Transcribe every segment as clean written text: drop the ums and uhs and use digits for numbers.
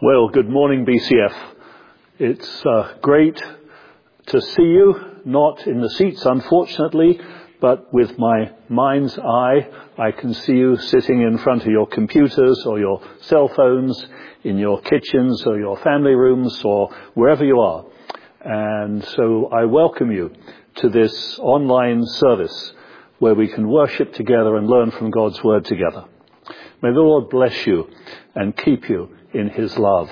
Well, good morning, BCF. It's great to see you, not in the seats, unfortunately, but with my mind's eye, I can see you sitting in front of your computers or your cell phones, in your kitchens or your family rooms or wherever you are. And so I welcome you to this online service where we can worship together and learn from God's Word together. May the Lord bless you and keep you in his love.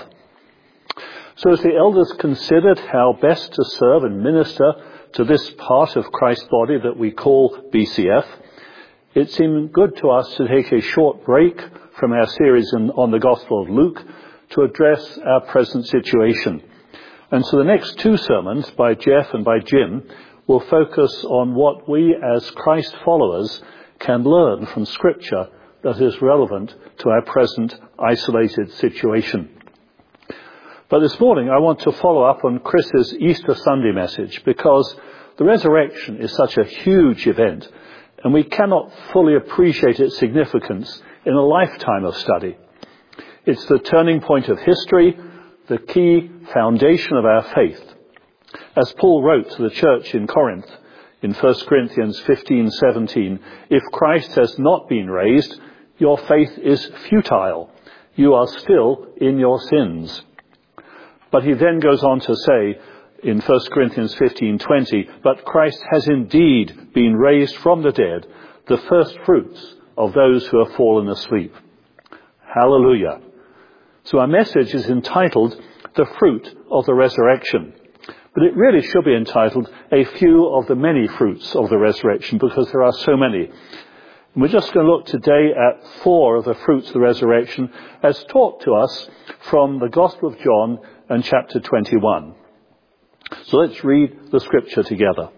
So as the elders considered how best to serve and minister to this part of Christ's body that we call BCF, it seemed good to us to take a short break from our series on the Gospel of Luke to address our present situation. And so the next two sermons by Jeff and by Jim will focus on what we as Christ followers can learn from Scripture that is relevant to our present isolated situation. But this morning I want to follow up on Chris's Easter Sunday message because the resurrection is such a huge event and we cannot fully appreciate its significance in a lifetime of study. It's the turning point of history, the key foundation of our faith. As Paul wrote to the church in Corinth in 1 Corinthians 15:17, if Christ has not been raised, your faith is futile. You are still in your sins. But he then goes on to say in 1 Corinthians 15:20, but Christ has indeed been raised from the dead, the first fruits of those who have fallen asleep. Hallelujah. So our message is entitled, The Fruit of the Resurrection. But it really should be entitled, A Few of the Many Fruits of the Resurrection, because there are so many. We're just going to look today at 4 of the fruits of the resurrection as taught to us from the Gospel of John and chapter 21. So let's read the scripture together.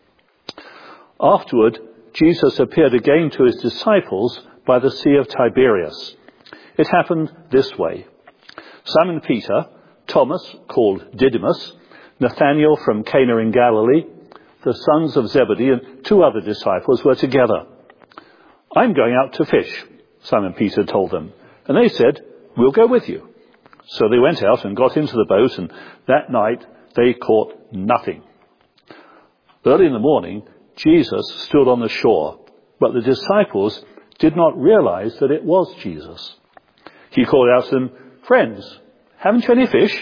Afterward, Jesus appeared again to his disciples by the Sea of Tiberias. It happened this way. Simon Peter, Thomas, called Didymus, Nathanael from Cana in Galilee, the sons of Zebedee, and 2 other disciples were together. I'm going out to fish, Simon Peter told them. And they said, we'll go with you. So they went out and got into the boat, and that night they caught nothing. Early in the morning, Jesus stood on the shore, but the disciples did not realize that it was Jesus. He called out to them, friends, haven't you any fish?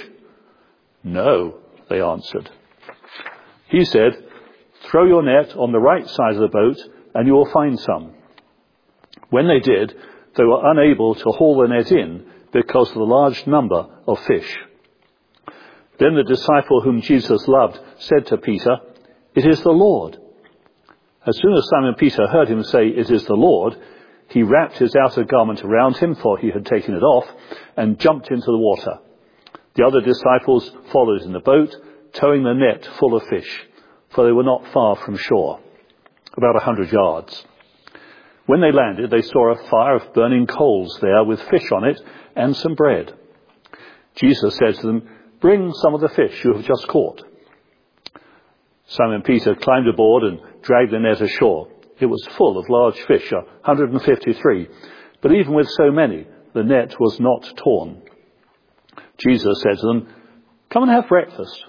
No, they answered. He said, throw your net on the right side of the boat, and you will find some. When they did, they were unable to haul the net in because of the large number of fish. Then the disciple whom Jesus loved said to Peter, it is the Lord. As soon as Simon Peter heard him say, it is the Lord, he wrapped his outer garment around him, for he had taken it off, and jumped into the water. The other disciples followed in the boat, towing the net full of fish, for they were not far from shore, about 100 yards. When they landed, they saw a fire of burning coals there with fish on it and some bread. Jesus said to them, bring some of the fish you have just caught. Simon Peter climbed aboard and dragged the net ashore. It was full of large fish, 153, but even with so many, the net was not torn. Jesus said to them, come and have breakfast.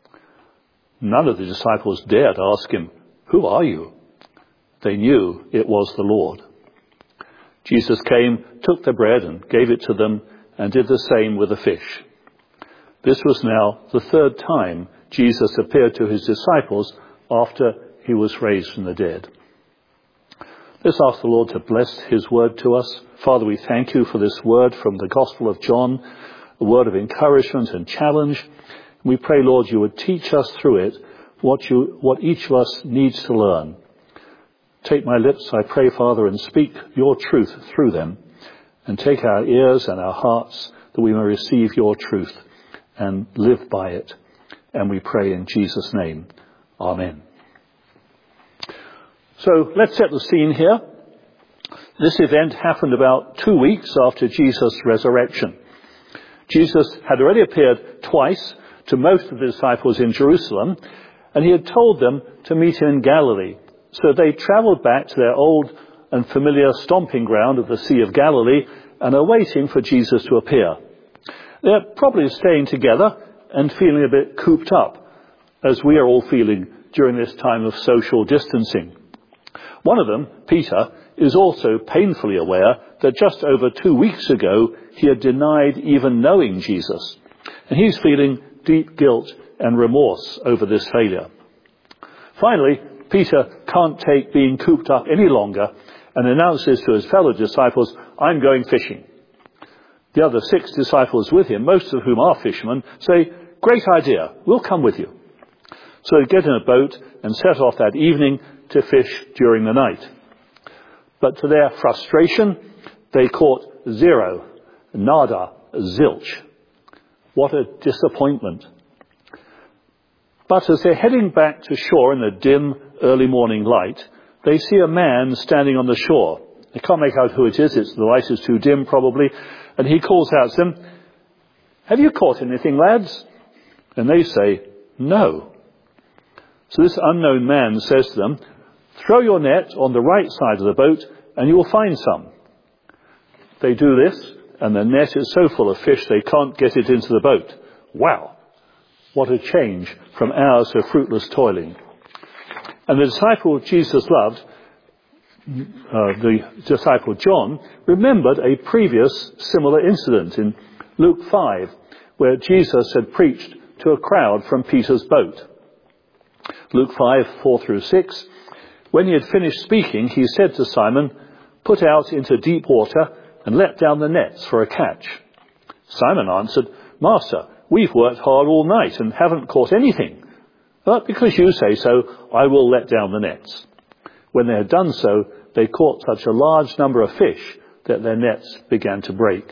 None of the disciples dared ask him, who are you? They knew it was the Lord. Jesus came, took the bread and gave it to them, and did the same with the fish. This was now the 3rd time Jesus appeared to his disciples after he was raised from the dead. Let's ask the Lord to bless his word to us. Father, we thank you for this word from the Gospel of John, a word of encouragement and challenge. We pray, Lord, you would teach us through it what each of us needs to learn. Take my lips, I pray, Father, and speak your truth through them. And take our ears and our hearts that we may receive your truth and live by it. And we pray in Jesus' name. Amen. So let's set the scene here. This event happened about 2 weeks after Jesus' resurrection. Jesus had already appeared twice to most of the disciples in Jerusalem, and he had told them to meet him in Galilee. So they travelled back to their old and familiar stomping ground of the Sea of Galilee and are waiting for Jesus to appear. They're probably staying together and feeling a bit cooped up, as we are all feeling during this time of social distancing. One of them, Peter, is also painfully aware that just over 2 weeks ago he had denied even knowing Jesus. And he's feeling deep guilt and remorse over this failure. Finally, Peter can't take being cooped up any longer and announces to his fellow disciples, "I'm going fishing." The other 6 disciples with him, most of whom are fishermen, say, "Great idea, we'll come with you." So they get in a boat and set off that evening to fish during the night. But to their frustration, they caught 0, nada, zilch. What a disappointment. But as they're heading back to shore in the dim early morning light, they see a man standing on the shore. They can't make out who it is. The light is too dim probably. And he calls out to them, "Have you caught anything, lads?" And they say, "No." So this unknown man says to them, "Throw your net on the right side of the boat and you will find some." They do this, and the net is so full of fish they can't get it into the boat. Wow! What a change from hours of fruitless toiling. And the disciple Jesus loved, the disciple John, remembered a previous similar incident in Luke 5, where Jesus had preached to a crowd from Peter's boat. Luke 5, 4 through 6, when he had finished speaking, he said to Simon, "Put out into deep water and let down the nets for a catch." Simon answered, "Master, we've worked hard all night and haven't caught anything. But because you say so, I will let down the nets." When they had done so, they caught such a large number of fish that their nets began to break.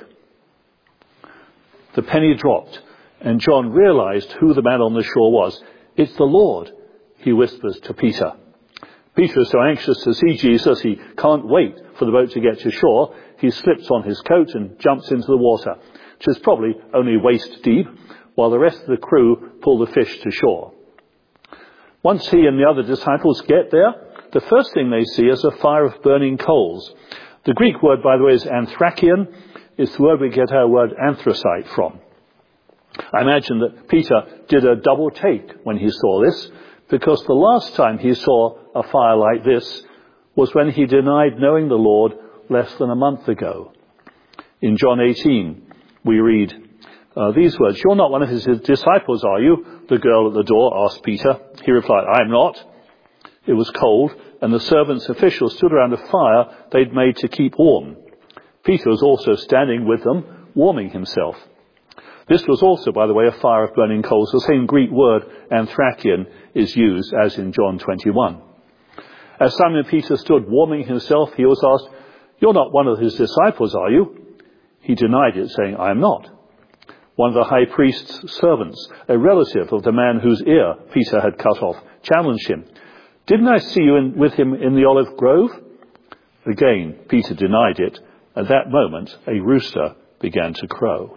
The penny dropped, and John realized who the man on the shore was. "It's the Lord," he whispers to Peter. Peter is so anxious to see Jesus, he can't wait for the boat to get to shore. He slips on his coat and jumps into the water, which is probably only waist deep, while the rest of the crew pull the fish to shore. Once he and the other disciples get there, the first thing they see is a fire of burning coals. The Greek word, by the way, is anthrakion. It's the word we get our word anthracite from. I imagine that Peter did a double take when he saw this, because the last time he saw a fire like this was when he denied knowing the Lord less than a month ago. In John 18, we read these words, "You're not one of his disciples, are you?" the girl at the door asked Peter. He replied, "I am not." It was cold, and the servants' officials stood around a fire they'd made to keep warm. Peter was also standing with them, warming himself. This was also, by the way, a fire of burning coals. The same Greek word, anthrakion, is used as in John 21. As Simon Peter stood warming himself, he was asked, "You're not one of his disciples, are you?" He denied it, saying, "I am not." One of the high priest's servants, a relative of the man whose ear Peter had cut off, challenged him. "Didn't I see you with him in the olive grove?" Again, Peter denied it. At that moment, a rooster began to crow.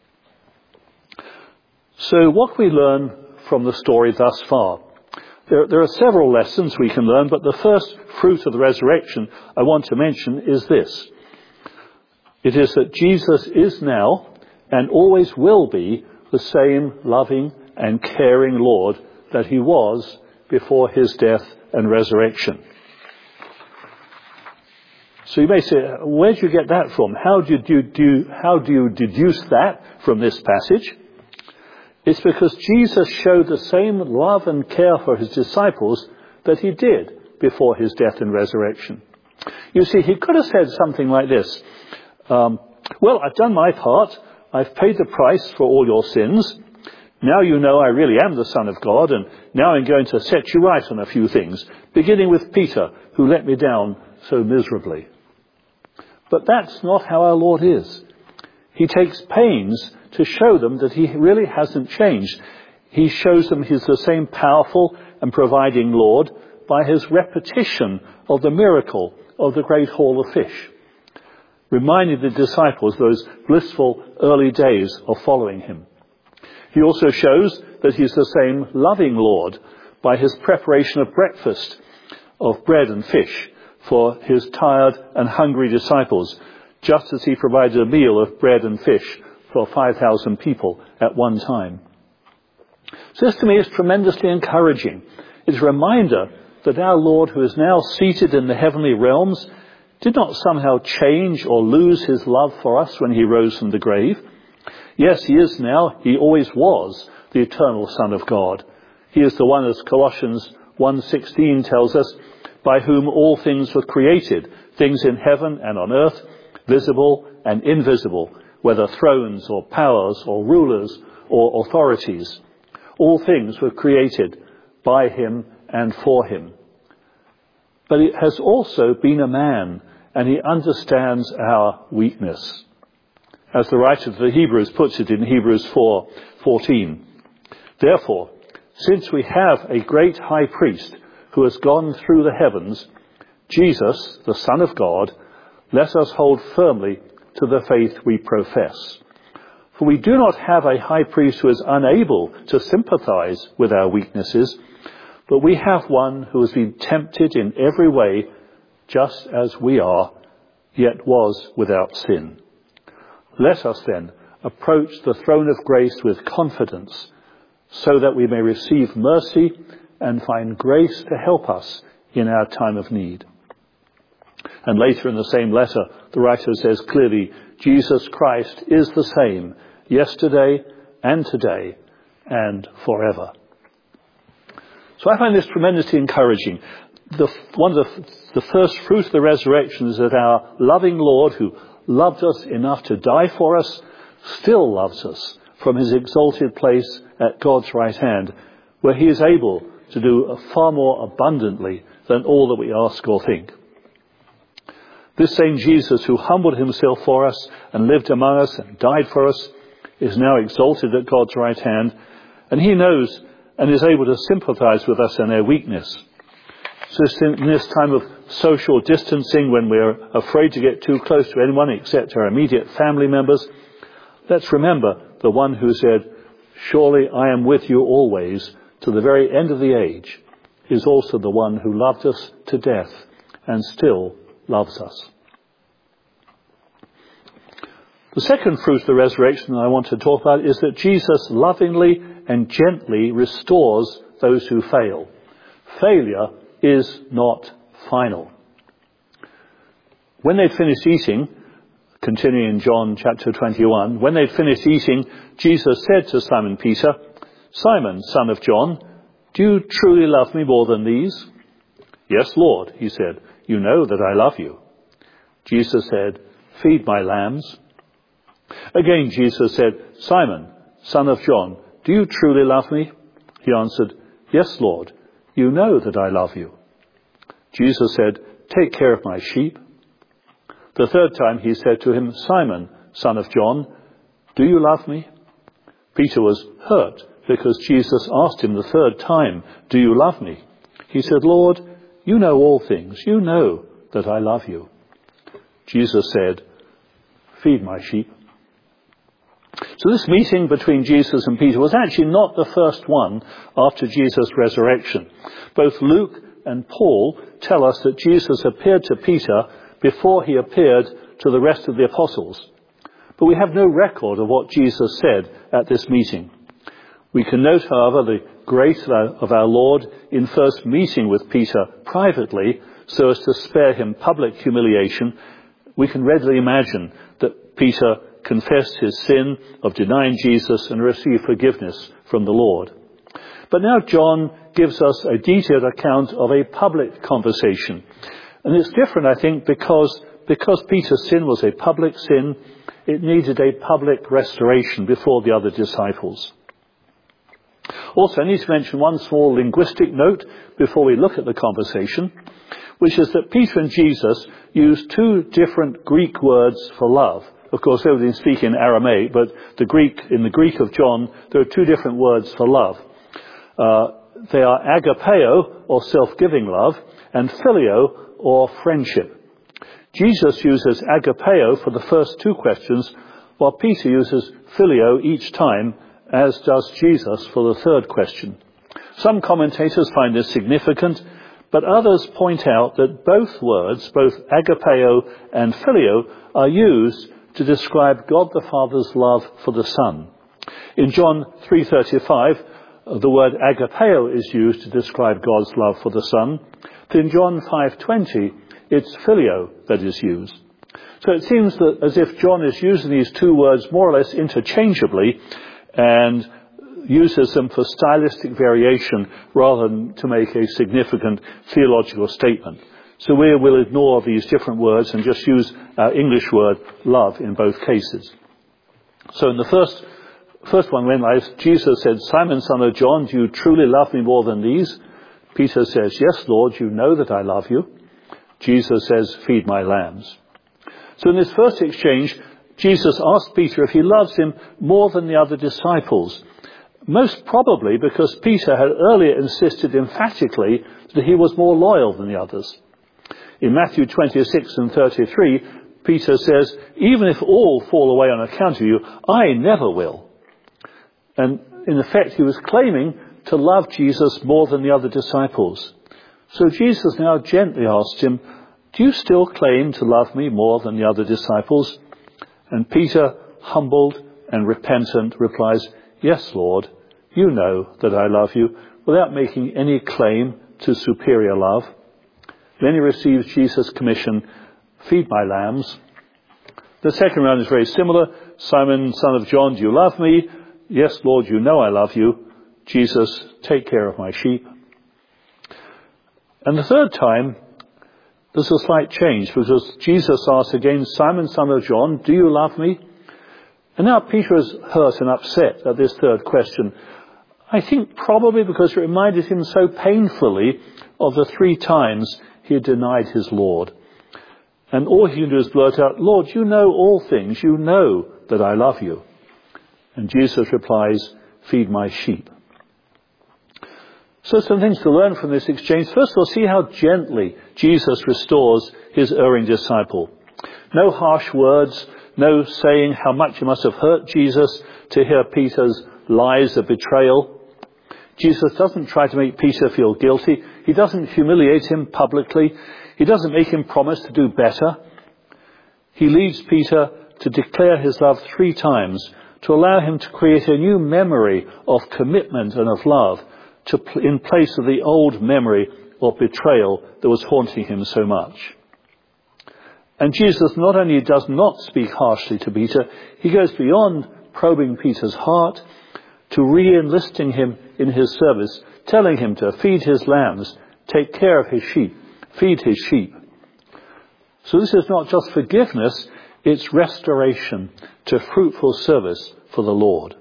So what can we learn from the story thus far? There are several lessons we can learn, but the first fruit of the resurrection I want to mention is this. It is that Jesus is now and always will be the same loving and caring Lord that he was before his death and resurrection. So you may say, where do you get that from? How do you deduce that from this passage? It's because Jesus showed the same love and care for his disciples that he did before his death and resurrection. You see, he could have said something like this. Well, I've done my part. I've paid the price for all your sins. Now you know I really am the Son of God, and now I'm going to set you right on a few things, beginning with Peter, who let me down so miserably. But that's not how our Lord is. He takes pains to show them that he really hasn't changed. He shows them he's the same powerful and providing Lord by his repetition of the miracle of the great haul of fish, reminding the disciples those blissful early days of following him. He also shows that he's the same loving Lord by his preparation of breakfast of bread and fish for his tired and hungry disciples, just as he provided a meal of bread and fish for 5,000 people at one time. So this to me is tremendously encouraging. It's a reminder that our Lord, who is now seated in the heavenly realms, did not somehow change or lose his love for us when he rose from the grave. Yes, he is now, he always was, the eternal Son of God. He is the one, as Colossians 1:16 tells us, by whom all things were created, things in heaven and on earth, visible and invisible, whether thrones or powers or rulers or authorities. All things were created by him and for him. But he has also been a man, and he understands our weakness. As the writer of the Hebrews puts it in Hebrews 4:14. Therefore, since we have a great high priest who has gone through the heavens, Jesus, the Son of God, let us hold firmly to the faith we profess. For we do not have a high priest who is unable to sympathize with our weaknesses, but we have one who has been tempted in every way, just as we are, yet was without sin. Let us then approach the throne of grace with confidence, so that we may receive mercy and find grace to help us in our time of need. And later in the same letter, the writer says clearly, Jesus Christ is the same yesterday and today and forever. So I find this tremendously encouraging. One of the first fruit of the resurrection is that our loving Lord, who loved us enough to die for us, still loves us from his exalted place at God's right hand, where he is able to do far more abundantly than all that we ask or think. This same Jesus who humbled himself for us and lived among us and died for us is now exalted at God's right hand, and he knows and is able to sympathize with us in our weakness. So in this time of social distancing, when we're afraid to get too close to anyone except our immediate family members, let's remember the one who said, "Surely I am with you always to the very end of the age," is also the one who loved us to death and still loves us. The second fruit of the resurrection that I want to talk about is that Jesus lovingly and gently restores those who fail. Failure is not final. When they'd finished eating, continuing in John chapter 21, when they'd finished eating, Jesus said to Simon Peter, "Simon, son of John, do you truly love me more than these?" "Yes, Lord," he said, "you know that I love you." Jesus said, "Feed my lambs." Again Jesus said, "Simon, son of John, do you truly love me?" He answered, "Yes, Lord, you know that I love you." Jesus said, "Take care of my sheep." The third time he said to him, "Simon, son of John, do you love me?" Peter was hurt because Jesus asked him the third time, "Do you love me?" He said, "Lord, you know all things. You know that I love you." Jesus said, "Feed my sheep." So this meeting between Jesus and Peter was actually not the first one after Jesus' resurrection. Both Luke and Paul tell us that Jesus appeared to Peter before he appeared to the rest of the apostles. But we have no record of what Jesus said at this meeting. We can note, however, the grace of our Lord in first meeting with Peter privately so as to spare him public humiliation. We can readily imagine that Peter confessed his sin of denying Jesus and received forgiveness from the Lord. But now John gives us a detailed account of a public conversation. And it's different, I think, because Peter's sin was a public sin, it needed a public restoration before the other disciples. Also, I need to mention one small linguistic note before we look at the conversation, which is that Peter and Jesus used two different Greek words for love. Of course, they were speaking Aramaic, but in the Greek of John, there are two different words for love. They are agapeo, or self-giving love, and phileo, or friendship. Jesus uses agapeo for the first two questions, while Peter uses phileo each time, as does Jesus for the third question. Some commentators find this significant, but others point out that both words, both agapeo and phileo, are used to describe God the Father's love for the Son. In John 3:35, the word agapeo is used to describe God's love for the Son. But in John 5:20, it's phileo that is used. So it seems that as if John is using these two words more or less interchangeably and uses them for stylistic variation rather than to make a significant theological statement. So we will ignore these different words and just use our English word love in both cases. So in the first one, when Jesus said, "Simon, son of John, do you truly love me more than these?" Peter says, "Yes, Lord, you know that I love you." Jesus says, "Feed my lambs." So in this first exchange, Jesus asked Peter if he loves him more than the other disciples, most probably because Peter had earlier insisted emphatically that he was more loyal than the others. In Matthew 26 and 33, Peter says, "Even if all fall away on account of you, I never will." And in effect, he was claiming to love Jesus more than the other disciples. So Jesus now gently asked him, "Do you still claim to love me more than the other disciples?" And Peter, humbled and repentant, replies, "Yes, Lord, you know that I love you," without making any claim to superior love. Then he receives Jesus' commission, "Feed my lambs." The second round is very similar. "Simon, son of John, do you love me?" "Yes, Lord, you know I love you." Jesus, "Take care of my sheep." And the third time, there's a slight change because Jesus asks again, "Simon, son of John, do you love me?" And now Peter is hurt and upset at this third question. I think probably because it reminded him so painfully of the 3 times he had denied his Lord. And all he can do is blurt out, "Lord, you know all things. You know that I love you." And Jesus replies, "Feed my sheep." So some things to learn from this exchange. First of all, see how gently Jesus restores his erring disciple. No harsh words, no saying how much it must have hurt Jesus to hear Peter's lies of betrayal. Jesus doesn't try to make Peter feel guilty. He doesn't humiliate him publicly. He doesn't make him promise to do better. He leads Peter to declare his love 3 times, to allow him to create a new memory of commitment and of love in place of the old memory of betrayal that was haunting him so much. And Jesus not only does not speak harshly to Peter, he goes beyond probing Peter's heart to re-enlisting him in his service, telling him to feed his lambs, take care of his sheep, feed his sheep. So this is not just forgiveness, it's restoration to fruitful service for the Lord.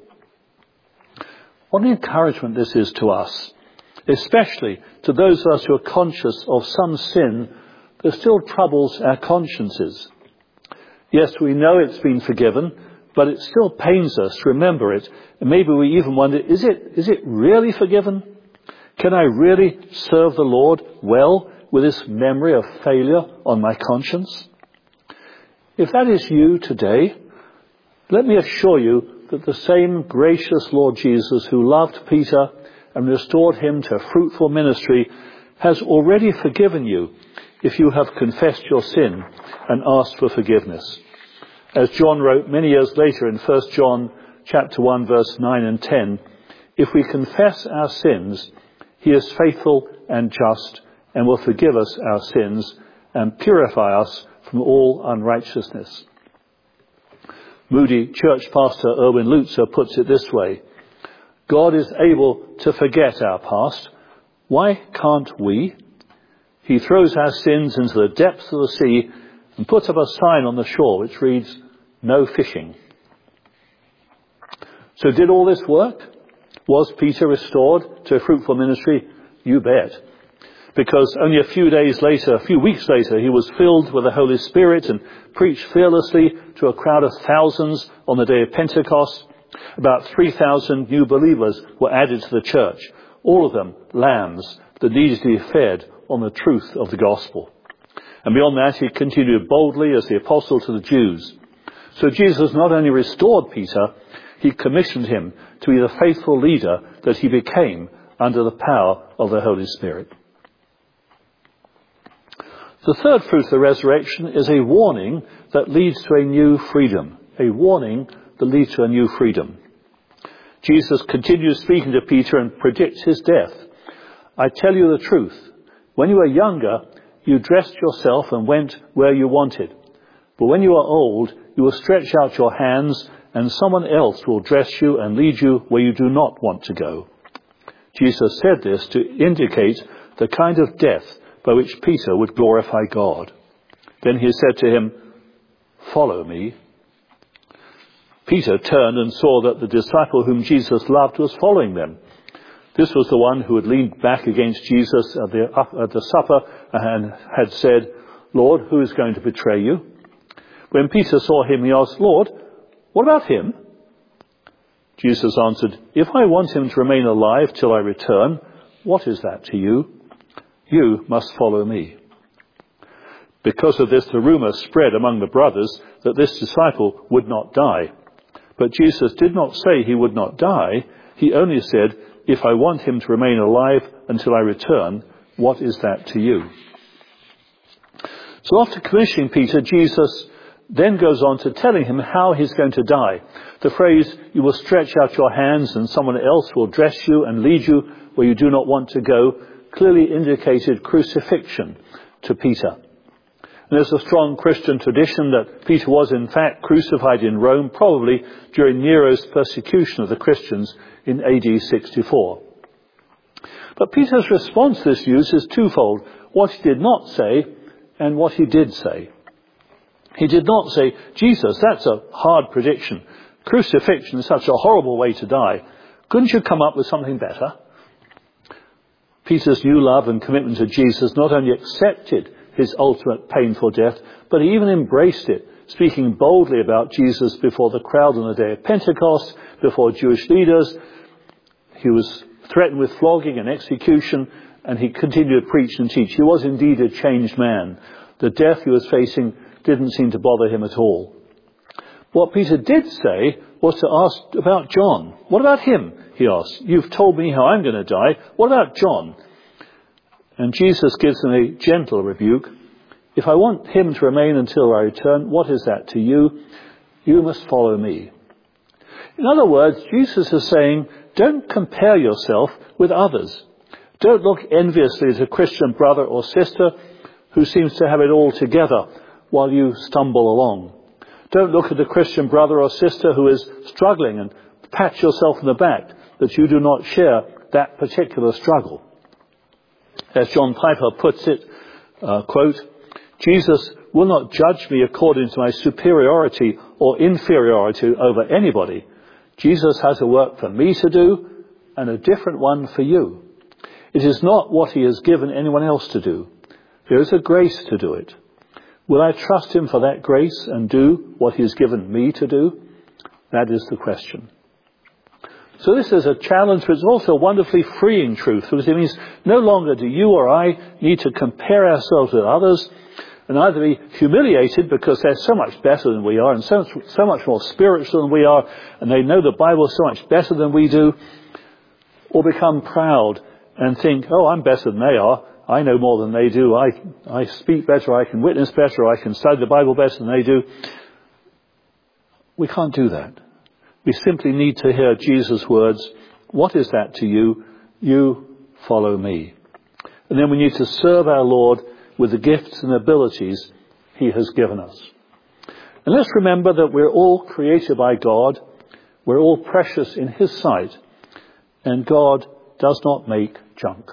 What an encouragement this is to us, especially to those of us who are conscious of some sin that still troubles our consciences. Yes, we know it's been forgiven, but it still pains us to remember it. And maybe we even wonder, is it really forgiven? Can I really serve the Lord well with this memory of failure on my conscience? If that is you today, let me assure you that the same gracious Lord Jesus who loved Peter and restored him to fruitful ministry has already forgiven you if you have confessed your sin and asked for forgiveness. As John wrote many years later in 1 John chapter 1 verse 9 and 10, if we confess our sins, he is faithful and just and will forgive us our sins and purify us from all unrighteousness. Moody church pastor Erwin Lutzer puts it this way: God is able to forget our past. Why can't we? He throws our sins into the depths of the sea and puts up a sign on the shore which reads, "No fishing." So did all this work? Was Peter restored to a fruitful ministry? You bet. Because only a few weeks later, he was filled with the Holy Spirit and preached fearlessly to a crowd of thousands on the day of Pentecost. About 3,000 new believers were added to the church, all of them lambs that needed to be fed on the truth of the gospel. And beyond that, he continued boldly as the apostle to the Jews. So Jesus not only restored Peter, he commissioned him to be the faithful leader that he became under the power of the Holy Spirit. The third fruit of the resurrection is a warning that leads to a new freedom. A warning that leads to a new freedom. Jesus continues speaking to Peter and predicts his death. I tell you the truth. When you were younger, you dressed yourself and went where you wanted. But when you are old, you will stretch out your hands, and someone else will dress you and lead you where you do not want to go. Jesus said this to indicate the kind of death by which Peter would glorify God. Then he said to him, "Follow me." Peter turned and saw that the disciple whom Jesus loved was following them. This was the one who had leaned back against Jesus at the supper and had said, "Lord, who is going to betray you?" When Peter saw him, he asked, "Lord, what about him?" Jesus answered, "If I want him to remain alive till I return, what is that to you? You must follow me." Because of this, the rumor spread among the brothers that this disciple would not die. But Jesus did not say he would not die. He only said, "If I want him to remain alive until I return, what is that to you?" So after commissioning Peter, Jesus then goes on to telling him how he's going to die. The phrase, "You will stretch out your hands and someone else will dress you and lead you where you do not want to go," clearly indicated crucifixion to Peter. And there's a strong Christian tradition that Peter was in fact crucified in Rome, probably during Nero's persecution of the Christians in AD 64. But Peter's response to this news is twofold: what he did not say and what he did say. He did not say, "Jesus, that's a hard prediction. Crucifixion is such a horrible way to die. Couldn't you come up with something better?" Peter's new love and commitment to Jesus not only accepted his ultimate painful death, but he even embraced it, speaking boldly about Jesus before the crowd on the day of Pentecost, before Jewish leaders. He was threatened with flogging and execution, and he continued to preach and teach. He was indeed a changed man. The death he was facing didn't seem to bother him at all. What Peter did say was to ask about John. "What about him?" he asked. "You've told me how I'm going to die. What about John?" And Jesus gives him a gentle rebuke. "If I want him to remain until I return, what is that to you? You must follow me." In other words, Jesus is saying, don't compare yourself with others. Don't look enviously at a Christian brother or sister who seems to have it all together while you stumble along. Don't look at a Christian brother or sister who is struggling and pat yourself on the back that you do not share that particular struggle. As John Piper puts it, quote, "Jesus will not judge me according to my superiority or inferiority over anybody. Jesus has a work for me to do and a different one for you. It is not what he has given anyone else to do. There is a grace to do it. Will I trust him for that grace and do what he has given me to do? That is the question." So this is a challenge, but it's also a wonderfully freeing truth, because it means no longer do you or I need to compare ourselves with others and either be humiliated because they're so much better than we are and so much more spiritual than we are, and they know the Bible so much better than we do, or become proud and think, "Oh, I'm better than they are. I know more than they do. I speak better, I can witness better, I can study the Bible better than they do." We can't do that. We simply need to hear Jesus' words, "What is that to you? You follow me." And then we need to serve our Lord with the gifts and abilities he has given us. And let's remember that we're all created by God. We're all precious in his sight. And God does not make junk.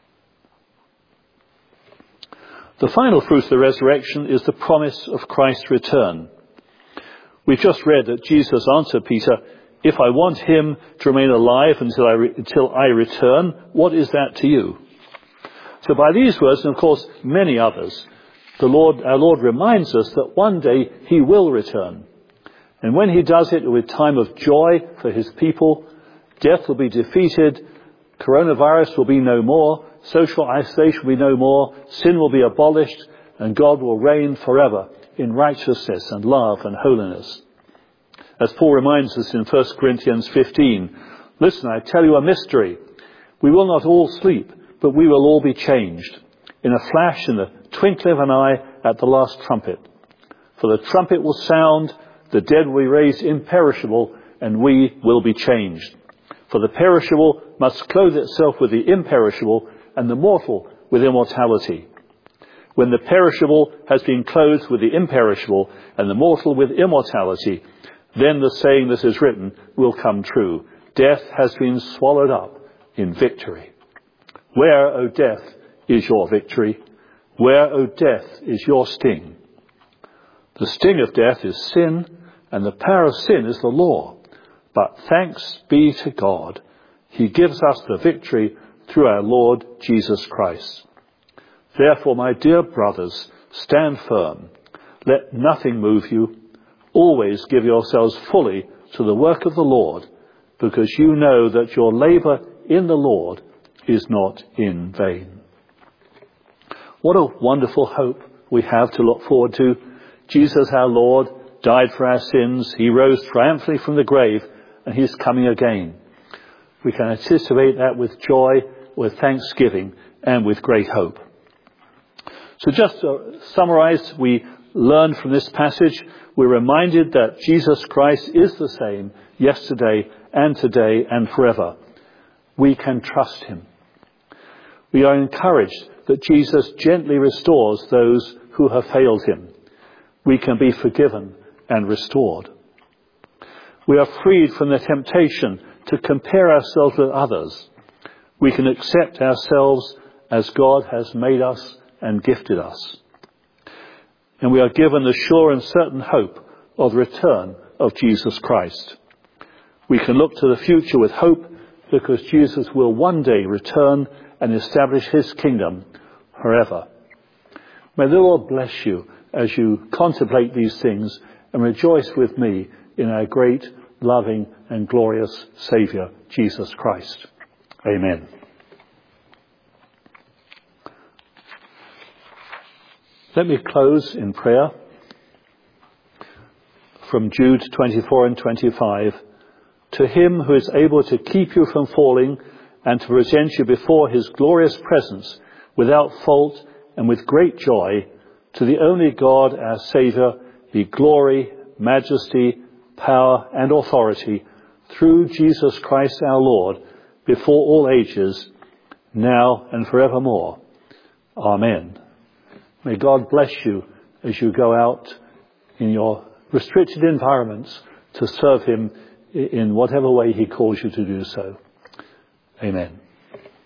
The final fruit of the resurrection is the promise of Christ's return. We've just read that Jesus answered Peter, "If I want him to remain alive until I return, what is that to you?" So by these words, and of course many others, our Lord reminds us that one day he will return. And when he does it, it will be a time of joy for his people. Death will be defeated. Coronavirus will be no more. Social isolation will be no more. Sin will be abolished. And God will reign forever in righteousness and love and holiness. As Paul reminds us in 1 Corinthians 15, "Listen, I tell you a mystery. We will not all sleep, but we will all be changed. In a flash, in the twinkling of an eye at the last trumpet. For the trumpet will sound, the dead will be raised imperishable, and we will be changed. For the perishable must clothe itself with the imperishable, and the mortal with immortality. When the perishable has been clothed with the imperishable, and the mortal with immortality, then the saying that is written will come true. Death has been swallowed up in victory. Where, O death, is your victory? Where, O death, is your sting? The sting of death is sin, and the power of sin is the law. But thanks be to God, he gives us the victory through our Lord Jesus Christ. Therefore, my dear brothers, stand firm. Let nothing move you. Always give yourselves fully to the work of the Lord, because you know that your labour in the Lord is not in vain. What a wonderful hope we have to look forward to. Jesus our Lord died for our sins. He rose triumphantly from the grave, and he's coming again. We can anticipate that with joy, with thanksgiving, and with great hope. So just to summarize, we learned from this passage, we're reminded that Jesus Christ is the same yesterday and today and forever. We can trust him. We are encouraged that Jesus gently restores those who have failed him. We can be forgiven and restored. We are freed from the temptation to compare ourselves with others. We can accept ourselves as God has made us and gifted us. And we are given the sure and certain hope of the return of Jesus Christ. We can look to the future with hope because Jesus will one day return and establish his kingdom forever. May the Lord bless you as you contemplate these things and rejoice with me in our great, loving and glorious Saviour, Jesus Christ. Amen. Let me close in prayer from Jude 24 and 25. To him who is able to keep you from falling and to present you before his glorious presence without fault and with great joy, to the only God, our Saviour, be glory, majesty, power and authority through Jesus Christ our Lord, before all ages, now and forevermore. Amen. May God bless you as you go out in your restricted environments to serve him in whatever way he calls you to do so. Amen.